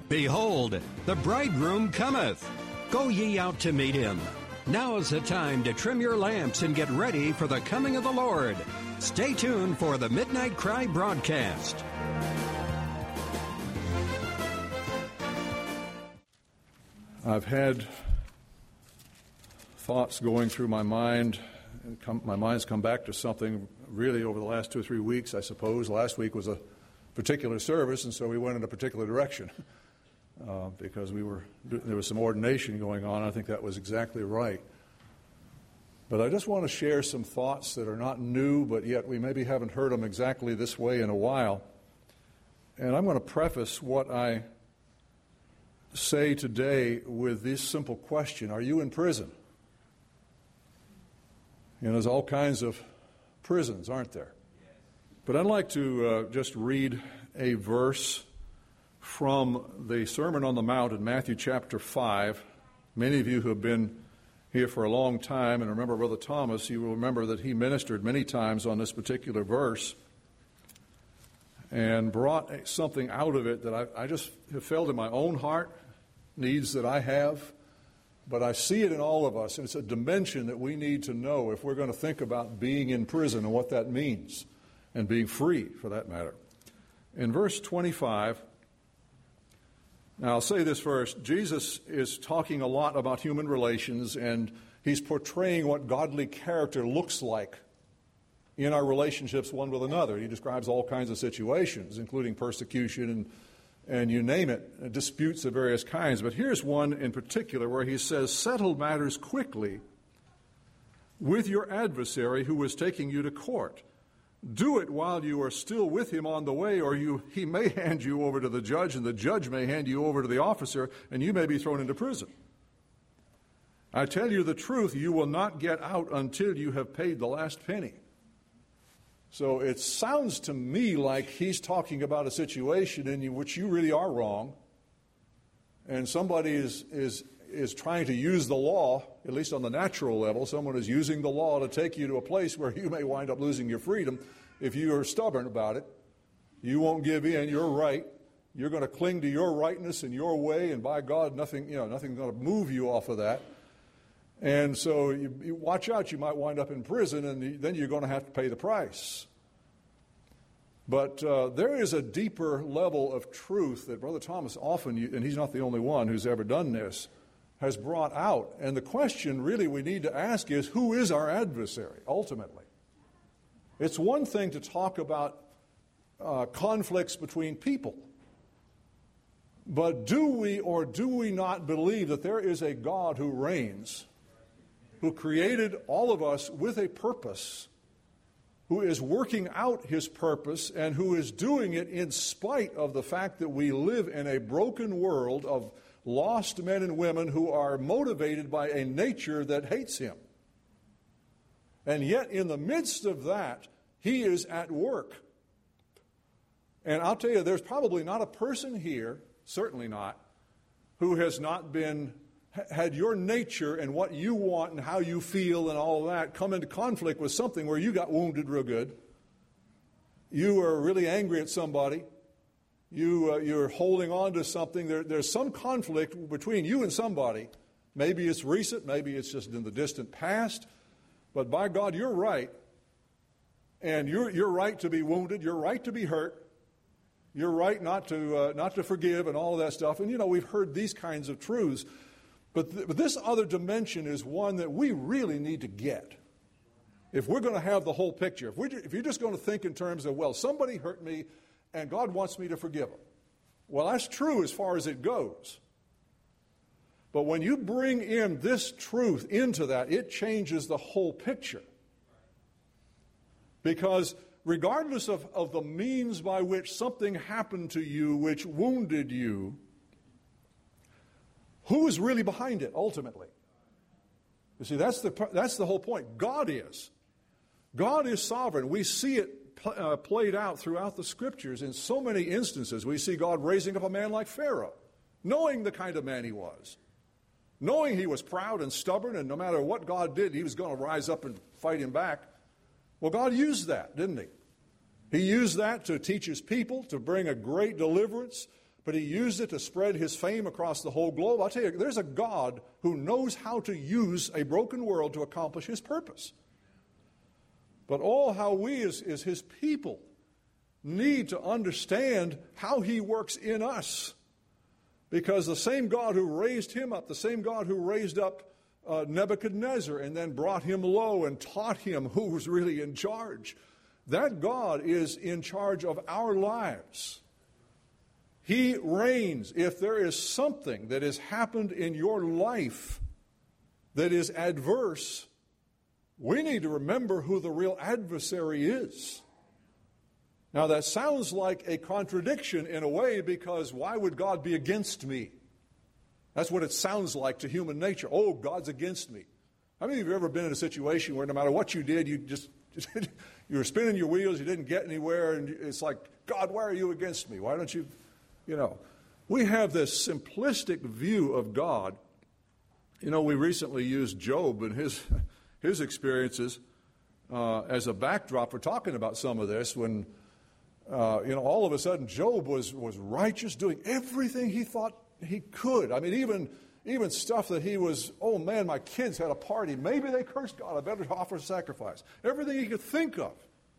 Behold, the bridegroom cometh. Go ye out to meet him. Now is the time to trim your lamps and get ready for the coming of the Lord. Stay tuned for the Midnight Cry broadcast. I've had thoughts going through my mind, and my mind's come back to something really over the last 2 or 3 weeks, I suppose. Last week was a particular service, and so we went in a particular direction because there was some ordination going on. I think that was exactly right. But I just want to share some thoughts that are not new, but yet we maybe haven't heard them exactly this way in a while. And I'm going to preface what I say today with this simple question: are you in prison? You know, there's all kinds of prisons, aren't there? But I'd like to just read a verse from the Sermon on the Mount in Matthew chapter 5. Many of you who have been here for a long time and remember Brother Thomas, you will remember that he ministered many times on this particular verse and brought something out of it that I just have felt in my own heart, needs that I have, but I see it in all of us, and it's a dimension that we need to know if we're going to think about being in prison and what that means, and being free, for that matter. In verse 25, now I'll say this first, Jesus is talking a lot about human relations, and he's portraying what godly character looks like in our relationships one with another. He describes all kinds of situations, including persecution and you name it, disputes of various kinds. But here's one in particular where he says, settle matters quickly with your adversary who is taking you to court. Do it while you are still with him on the way, or he may hand you over to the judge, and the judge may hand you over to the officer, and you may be thrown into prison. I tell you the truth, you will not get out until you have paid the last penny. So it sounds to me like he's talking about a situation in which you really are wrong, and somebody is trying to use the law, at least on the natural level. Someone is using the law to take you to a place where you may wind up losing your freedom if you are stubborn about it. You won't give in. You're right. You're going to cling to your rightness and your way, and by God, nothing's going to move you off of that. And so you watch out, you might wind up in prison, and then you're going to have to pay the price. But there is a deeper level of truth that Brother Thomas often, and he's not the only one who's ever done this, has brought out. And the question really we need to ask is, who is our adversary, ultimately? It's one thing to talk about conflicts between people. But do we or do we not believe that there is a God who reigns, who created all of us with a purpose, who is working out his purpose, and who is doing it in spite of the fact that we live in a broken world of lost men and women who are motivated by a nature that hates him? And yet, in the midst of that, he is at work. And I'll tell you, there's probably not a person here, certainly not, who has not had your nature and what you want and how you feel and all of that come into conflict with something where you got wounded real good. You are really angry at somebody. You're holding on to something. There's some conflict between you and somebody. Maybe it's recent. Maybe it's just in the distant past. But by God, you're right. And you're right to be wounded. You're right to be hurt. You're right not to forgive and all of that stuff. And, we've heard these kinds of truths. But this other dimension is one that we really need to get. If we're going to have the whole picture, if you're just going to think in terms of, well, somebody hurt me and God wants me to forgive them. Well, that's true as far as it goes. But when you bring in this truth into that, it changes the whole picture. Because regardless of the means by which something happened to you which wounded you, who is really behind it ultimately? You see, that's the whole point. God is. God is sovereign. We see it played out throughout the Scriptures in so many instances. We see God raising up a man like Pharaoh, knowing the kind of man he was, knowing he was proud and stubborn, and no matter what God did, he was going to rise up and fight him back. Well, God used that, didn't he? He used that to teach his people, to bring a great deliverance. but he used it to spread his fame across the whole globe. I'll tell you, there's a God who knows how to use a broken world to accomplish his purpose. But how we as his people need to understand how he works in us. Because the same God who raised him up, the same God who raised up Nebuchadnezzar and then brought him low and taught him who was really in charge, that God is in charge of our lives. He reigns. If there is something that has happened in your life that is adverse, we need to remember who the real adversary is. Now, that sounds like a contradiction in a way, because why would God be against me? That's what it sounds like to human nature. Oh, God's against me. How many of you have ever been in a situation where no matter what you did, you were spinning your wheels, you didn't get anywhere, and it's like, God, why are you against me? Why don't you, we have this simplistic view of God. We recently used Job and his experiences as a backdrop for talking about some of this when, all of a sudden Job was righteous, doing everything he thought he could. I mean, even stuff that he was, oh man, my kids had a party. Maybe they cursed God. I better offer a sacrifice. Everything he could think of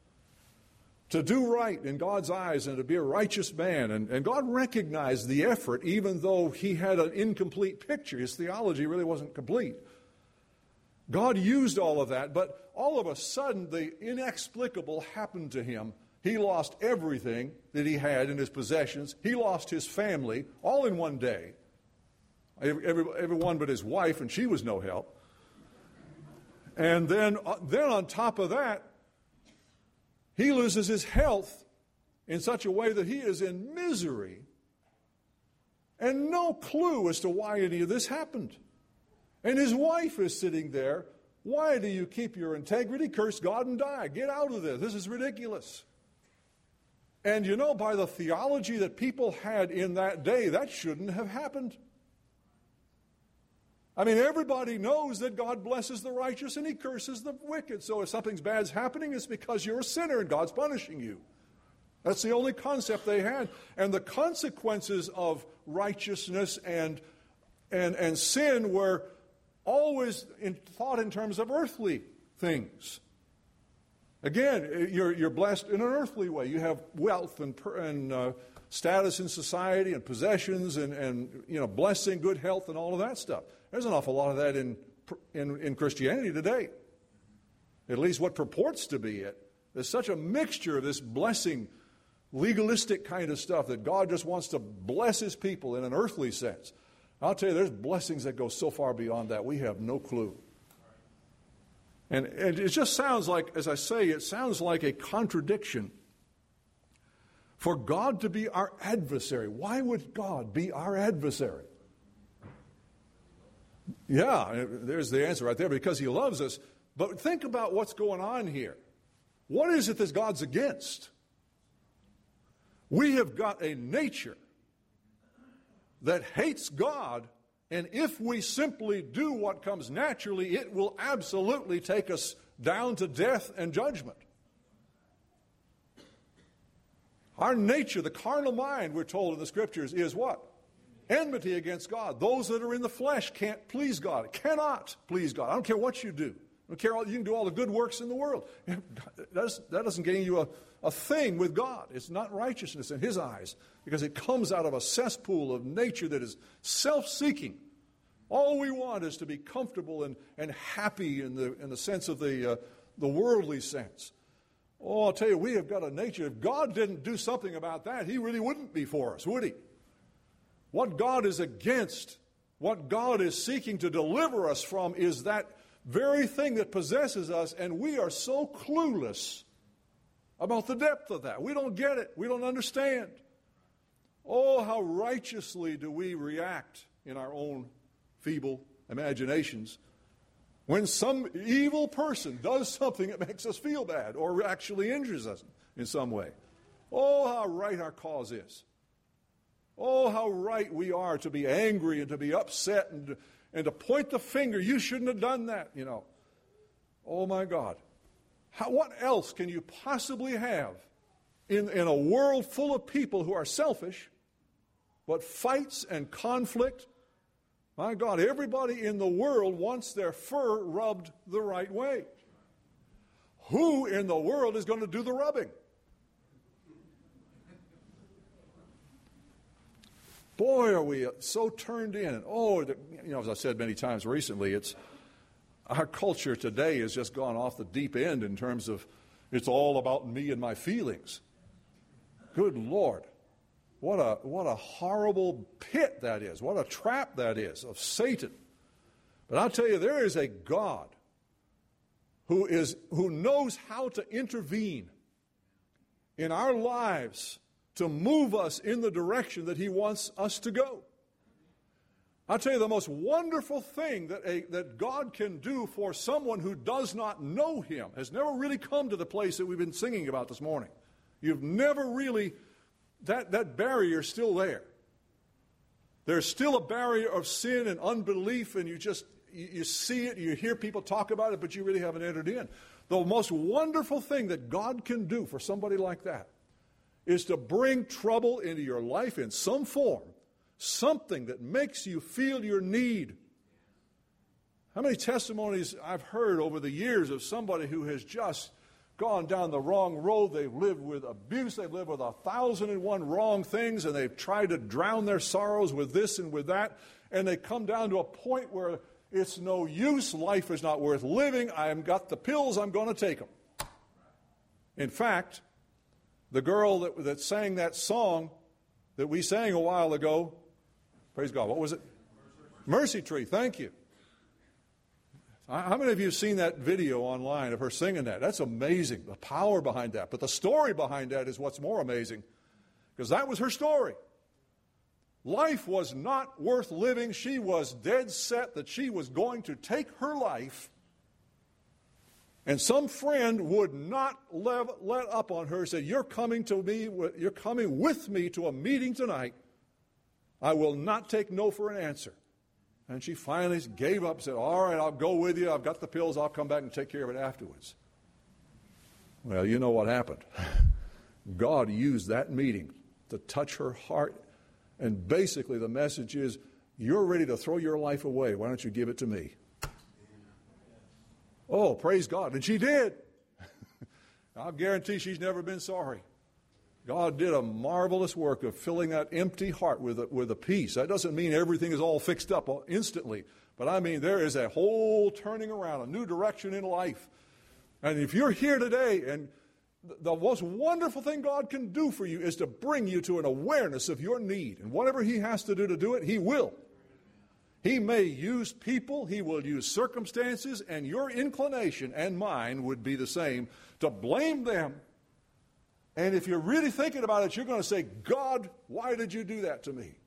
to do right in God's eyes and to be a righteous man. And God recognized the effort, even though he had an incomplete picture. His theology really wasn't complete. God used all of that, but all of a sudden the inexplicable happened to him. He lost everything that he had in his possessions. He lost his family all in one day. Everyone but his wife, and she was no help. And then on top of that, he loses his health in such a way that he is in misery and no clue as to why any of this happened. And his wife is sitting there. Why do you keep your integrity? Curse God and die. Get out of this. This is ridiculous. And by the theology that people had in that day, that shouldn't have happened. I mean, everybody knows that God blesses the righteous and he curses the wicked. So if something bad's happening, it's because you're a sinner and God's punishing you. That's the only concept they had. And the consequences of righteousness and sin were always thought in terms of earthly things. Again, you're blessed in an earthly way. You have wealth and status in society and possessions and blessing, good health, and all of that stuff. There's an awful lot of that in Christianity today. At least what purports to be it. There's such a mixture of this blessing, legalistic kind of stuff that God just wants to bless his people in an earthly sense. I'll tell you, there's blessings that go so far beyond that, we have no clue. And it just sounds like, as I say, it sounds like a contradiction for God to be our adversary. Why would God be our adversary? Yeah, there's the answer right there, because he loves us. But think about what's going on here. What is it that God's against? We have got a nature that hates God, and if we simply do what comes naturally, it will absolutely take us down to death and judgment. Our nature, the carnal mind, we're told in the Scriptures, is what? Enmity against God. Those that are in the flesh can't please God, cannot please God. I don't care what you do. I don't care, you can do all the good works in the world. That doesn't gain you a thing with God. It's not righteousness in his eyes, because it comes out of a cesspool of nature that is self-seeking. All we want is to be comfortable and happy in the sense of the worldly sense. Oh, I'll tell you, we have got a nature. If God didn't do something about that, he really wouldn't be for us, would he? What God is against, what God is seeking to deliver us from, is that very thing that possesses us, and we are so clueless about the depth of that. We don't get it. We don't understand. Oh, how righteously do we react in our own feeble imaginations when some evil person does something that makes us feel bad or actually injures us in some way. Oh, how right our cause is. Oh, how right we are to be angry and to be upset and to point the finger. You shouldn't have done that, Oh, my God. What else can you possibly have in a world full of people who are selfish but fights and conflict. My God, everybody in the world wants their fur rubbed the right way. Who in the world is going to do the rubbing? Boy, are we so turned in. And as I've said many times recently, our culture today has just gone off the deep end in terms of it's all about me and my feelings. Good Lord. What a horrible pit that is. What a trap that is of Satan. But I'll tell you, there is a God who knows how to intervene in our lives to move us in the direction that he wants us to go. I'll tell you, the most wonderful thing that God can do for someone who does not know him, has never really come to the place that we've been singing about this morning. You've never really, that barrier is still there. There's still a barrier of sin and unbelief, and you see it, you hear people talk about it, but you really haven't entered in. The most wonderful thing that God can do for somebody like that is to bring trouble into your life in some form, something that makes you feel your need. How many testimonies I've heard over the years of somebody who has just gone down the wrong road. They've lived with abuse. They've lived with 1,001 wrong things, and they've tried to drown their sorrows with this and with that, and they come down to a point where it's no use. Life is not worth living. I've got the pills. I'm going to take them. In fact, the girl that sang that song that we sang a while ago, praise God, what was it? Mercy Tree, thank you. How many of you have seen that video online of her singing that? That's amazing, the power behind that. But the story behind that is what's more amazing, because that was her story. Life was not worth living. She was dead set that she was going to take her life, and some friend would not let up on her, said, you're coming with me to a meeting tonight. I will not take no for an answer. And she finally gave up, said, all right, I'll go with you. I've got the pills. I'll come back and take care of it afterwards. Well, you know what happened. God used that meeting to touch her heart. And basically the message is, you're ready to throw your life away. Why don't you give it to me? Oh, praise God. And she did. I'll guarantee she's never been sorry. God did a marvelous work of filling that empty heart with a peace. That doesn't mean everything is all fixed up instantly. But I mean, there is a whole turning around, a new direction in life. And if you're here today, and the most wonderful thing God can do for you is to bring you to an awareness of your need. And whatever he has to do it, he will. He may use people, he will use circumstances, and your inclination and mine would be the same, to blame them. And if you're really thinking about it, you're going to say, God, why did you do that to me?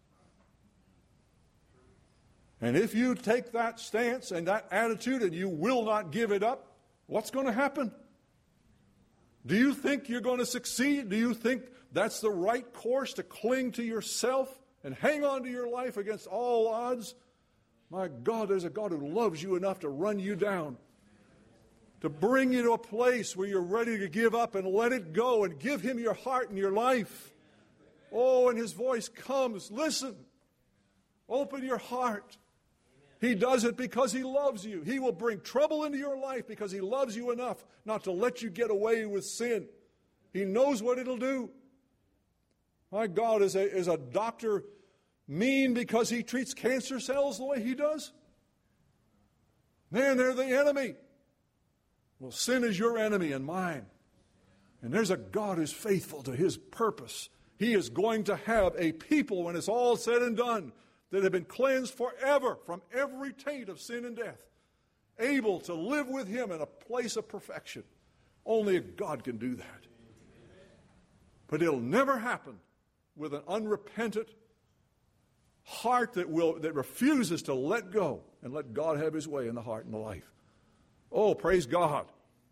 And if you take that stance and that attitude and you will not give it up, what's going to happen? Do you think you're going to succeed? Do you think that's the right course, to cling to yourself and hang on to your life against all odds? My God, there's a God who loves you enough to run you down, to bring you to a place where you're ready to give up and let it go and give him your heart and your life. Oh, and his voice comes. Listen. Open your heart. He does it because he loves you. He will bring trouble into your life because he loves you enough not to let you get away with sin. He knows what it'll do. My God, is a doctor mean because he treats cancer cells the way he does? Man, they're the enemy. Well, sin is your enemy and mine. And there's a God who's faithful to his purpose. He is going to have a people, when it's all said and done, that have been cleansed forever from every taint of sin and death, able to live with him in a place of perfection. Only a God can do that. But it'll never happen with an unrepentant heart that refuses to let go and let God have his way in the heart and the life. Oh, praise God.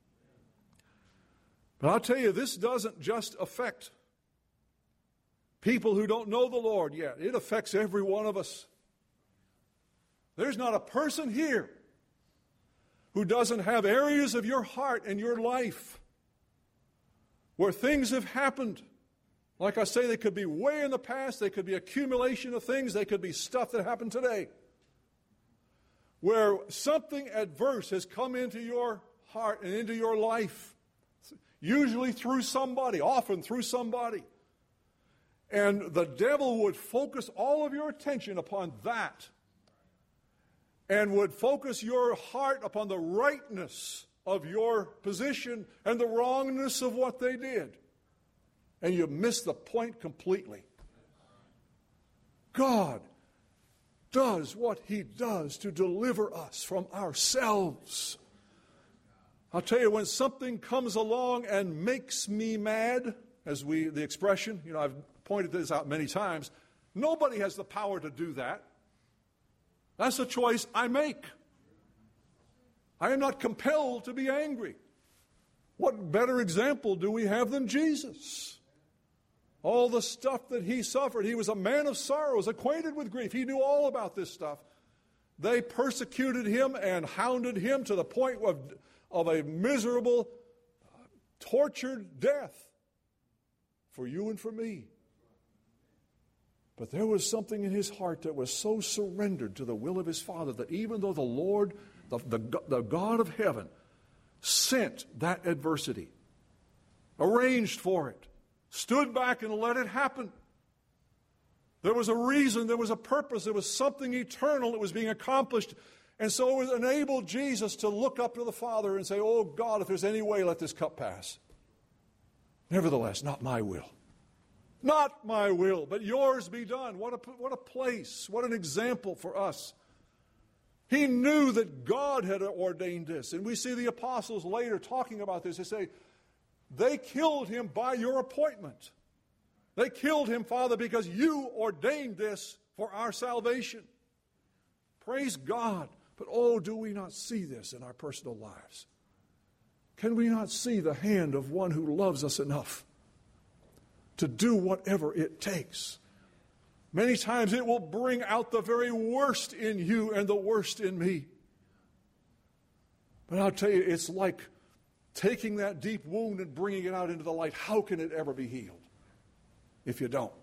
But I'll tell you, this doesn't just affect people who don't know the Lord yet. It affects every one of us. There's not a person here who doesn't have areas of your heart and your life where things have happened, Like I say, they could be way in the past. They could be accumulation of things. They could be stuff that happened today. Where something adverse has come into your heart and into your life. Usually through somebody, often through somebody. And the devil would focus all of your attention upon that. And would focus your heart upon the rightness of your position and the wrongness of what they did. And you miss the point completely. God does what He does to deliver us from ourselves. I'll tell you, when something comes along and makes me mad, as the expression, I've pointed this out many times, nobody has the power to do that. That's a choice I make. I am not compelled to be angry. What better example do we have than Jesus? All the stuff that He suffered. He was a man of sorrows, acquainted with grief. He knew all about this stuff. They persecuted Him and hounded Him to the point of a miserable, tortured death for you and for me. But there was something in His heart that was so surrendered to the will of His Father that even though the Lord, the God of heaven, sent that adversity, arranged for it, stood back and let it happen, there was a reason, there was a purpose, there was something eternal that was being accomplished. And so it enabled Jesus to look up to the Father and say, "Oh God, if there's any way, let this cup pass. Nevertheless, not my will. Not my will, but yours be done." What a place, what an example for us. He knew that God had ordained this. And we see the apostles later talking about this. They say, they killed Him by your appointment. They killed Him, Father, because you ordained this for our salvation. Praise God. But oh, do we not see this in our personal lives? Can we not see the hand of one who loves us enough to do whatever it takes? Many times it will bring out the very worst in you and the worst in me. But I'll tell you, it's like taking that deep wound and bringing it out into the light. How can it ever be healed if you don't?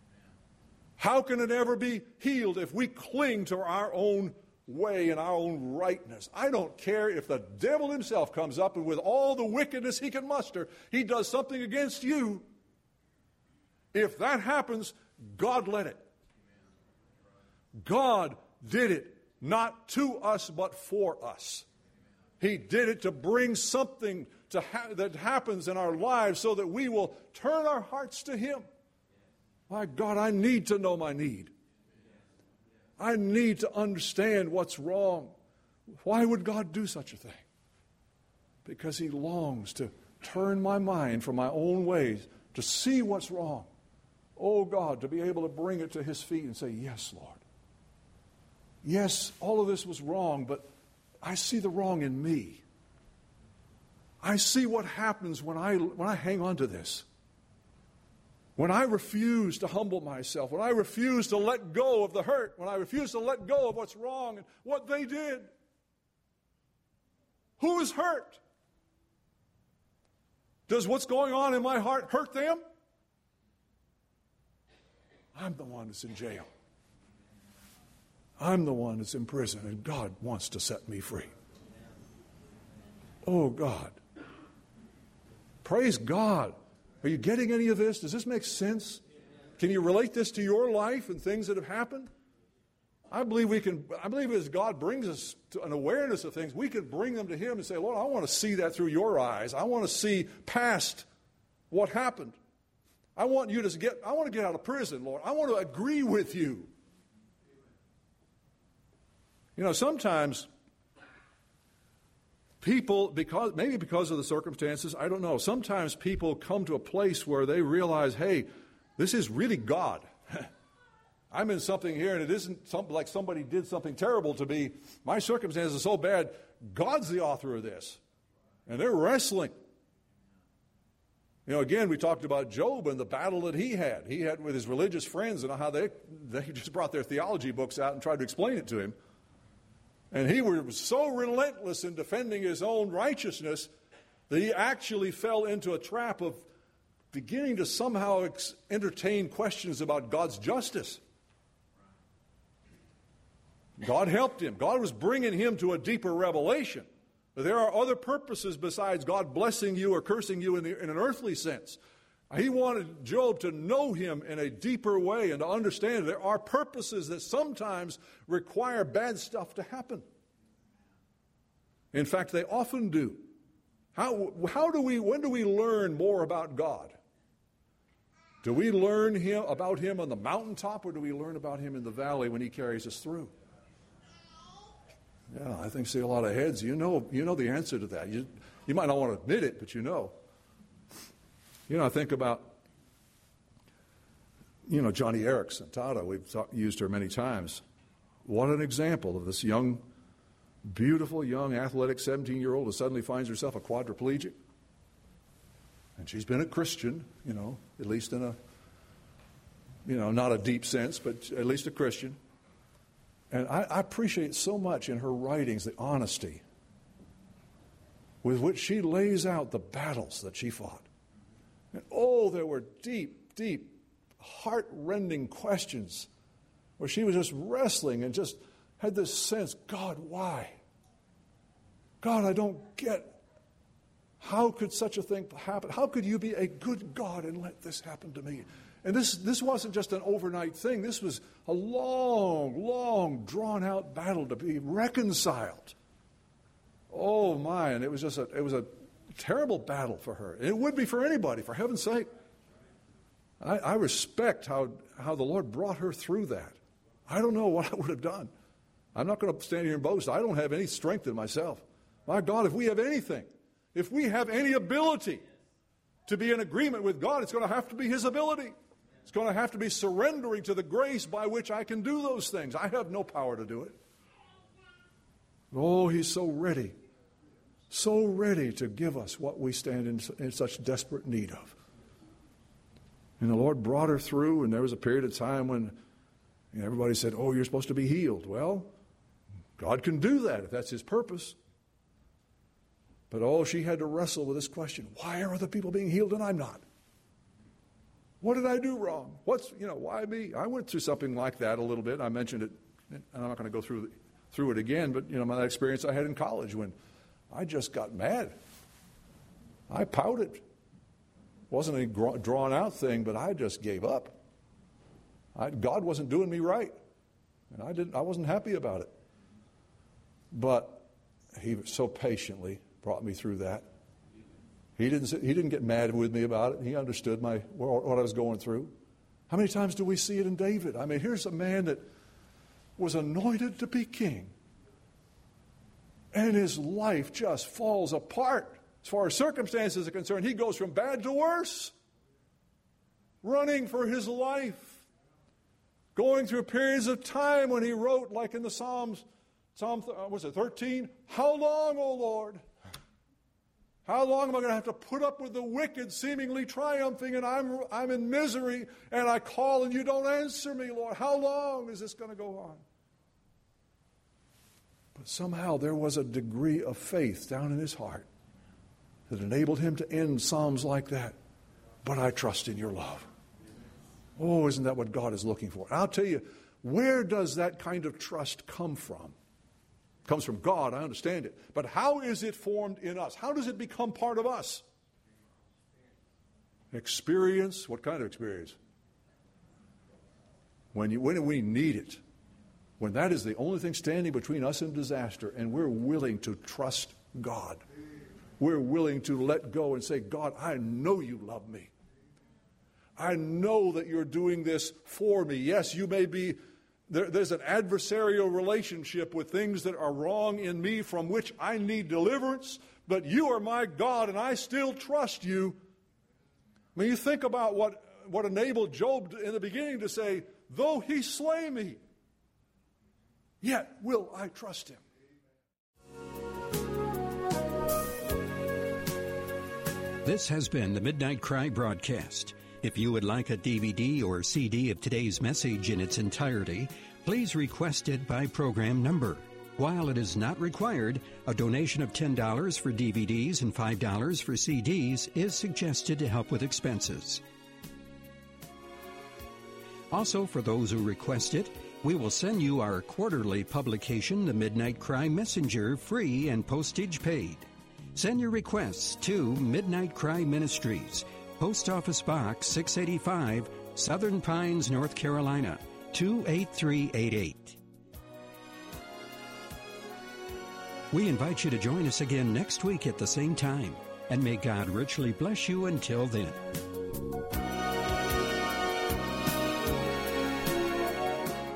How can it ever be healed if we cling to our own way and our own rightness? I don't care if the devil himself comes up and with all the wickedness he can muster, he does something against you. If that happens, God let it. God did it, not to us, but for us. He did it to bring something that happens in our lives so that we will turn our hearts to Him. My God, I need to know my need. I need to understand what's wrong. Why would God do such a thing? Because He longs to turn my mind from my own ways, to see what's wrong. Oh God, to be able to bring it to His feet and say, "Yes, Lord. Yes, all of this was wrong, but I see the wrong in me. I see what happens when I hang on to this. When I refuse to humble myself, when I refuse to let go of the hurt, when I refuse to let go of what's wrong and what they did. Who is hurt? Does what's going on in my heart hurt them? I'm the one that's in jail. I'm the one that's in prison, and God wants to set me free. Oh, God. Praise God. Are you getting any of this? Does this make sense? Can you relate this to your life and things that have happened? I believe as God brings us to an awareness of things, we can bring them to Him and say, "Lord, I want to see that through your eyes. I want to see past what happened. I want to get out of prison, Lord. I want to agree with you." Sometimes people, because of the circumstances, I don't know, sometimes people come to a place where they realize, hey, this is really God. I'm in something here, and it isn't like somebody did something terrible to me. My circumstances are so bad, God's the author of this. And they're wrestling. Again, we talked about Job and the battle that he had. He had with his religious friends and how they just brought their theology books out and tried to explain it to him. And he was so relentless in defending his own righteousness that he actually fell into a trap of beginning to somehow entertain questions about God's justice. God helped him. God was bringing him to a deeper revelation. But there are other purposes besides God blessing you or cursing you in an earthly sense. He wanted Job to know him in a deeper way and to understand there are purposes that sometimes require bad stuff to happen. In fact, they often do. When do we learn more about God? Do we learn about him on the mountaintop, or do we learn about him in the valley when he carries us through? Yeah, I think see a lot of heads. You know the answer to that. You might not want to admit it, but you know. I think about, Johnny Erickson, Tata. We've used her many times. What an example of this young, beautiful, young, athletic 17-year-old who suddenly finds herself a quadriplegic. And she's been a Christian, at least in a, not a deep sense, but at least a Christian. And I appreciate so much in her writings the honesty with which she lays out the battles that she fought. And there were deep, deep, heart-rending questions where she was just wrestling and just had this sense, God, why? God, I don't get. How could such a thing happen? How could you be a good God and let this happen to me? And this wasn't just an overnight thing. This was a long, long, drawn-out battle to be reconciled. Oh, my, and it was a terrible battle for her. And it would be for anybody, for heaven's sake. I respect how the Lord brought her through that. I don't know what I would have done. I'm not going to stand here and boast. I don't have any strength in myself. My God, if we have anything, if we have any ability to be in agreement with God, it's going to have to be His ability. It's going to have to be surrendering to the grace by which I can do those things. I have no power to do it. Oh, He's so ready to give us what we stand in such desperate need of. And the Lord brought her through, and there was a period of time when everybody said, oh, you're supposed to be healed. Well, God can do that if that's His purpose. But she had to wrestle with this question. Why are other people being healed and I'm not? What did I do wrong? Why me? I went through something like that a little bit. I mentioned it, and I'm not going to go through it again, but my experience I had in college when I just got mad. I pouted. Wasn't a drawn out thing, but I just gave up. God wasn't doing me right, and I wasn't happy about it. But He so patiently brought me through that. He didn't get mad with me about it. He understood what I was going through. How many times do we see it in David? I mean, here's a man that was anointed to be king, and his life just falls apart. As far as circumstances are concerned, he goes from bad to worse, running for his life, going through periods of time when he wrote, like in the Psalms, Psalm 13? How long, O Lord? How long am I going to have to put up with the wicked seemingly triumphing, and I'm in misery, and I call and you don't answer me, Lord? How long is this going to go on? But somehow there was a degree of faith down in his heart that enabled him to end Psalms like that. But I trust in your love. Oh, isn't that what God is looking for? And I'll tell you, where does that kind of trust come from? It comes from God, I understand it. But how is it formed in us? How does it become part of us? Experience. What kind of experience? When we need it. When that is the only thing standing between us and disaster, and we're willing to trust God. We're willing to let go and say, God, I know you love me. I know that you're doing this for me. Yes, you may be, there's an adversarial relationship with things that are wrong in me from which I need deliverance, but you are my God and I still trust you. I mean, you think about what enabled Job in the beginning to say, though he slay me, yet will I trust him. This has been the Midnight Cry broadcast. If you would like a DVD or CD of today's message in its entirety, please request it by program number. While it is not required, a donation of $10 for DVDs and $5 for CDs is suggested to help with expenses. Also, for those who request it, we will send you our quarterly publication, The Midnight Cry Messenger, free and postage paid. Send your requests to Midnight Cry Ministries, Post Office Box 685, Southern Pines, North Carolina, 28388. We invite you to join us again next week at the same time, and may God richly bless you until then.